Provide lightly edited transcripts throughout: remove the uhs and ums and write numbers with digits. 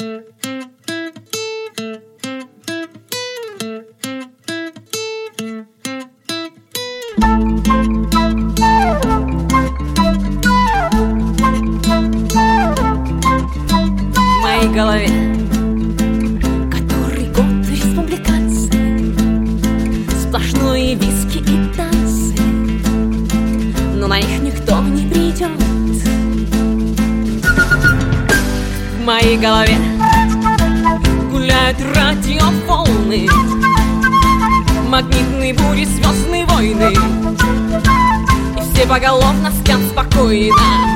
В моей голове который год республиканцы, сплошные виски и танцы, но на них никто не придет. В моей голове гуляют радиоволны, магнитные бури, звездные войны, и все поголовно спят спокойно.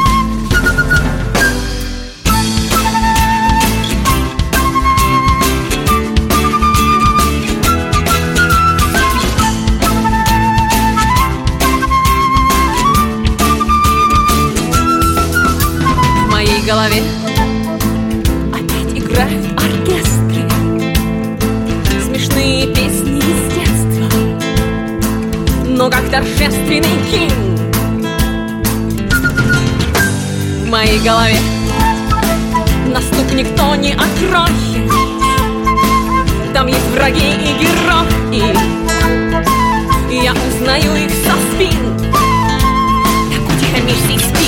В моей голове опять играют оркестры, смешные песни из детства, но как торжественный гимн. В моей голове на стук никто не откроет, там есть враги и герои, и я узнаю их со спин. Так утихомирься.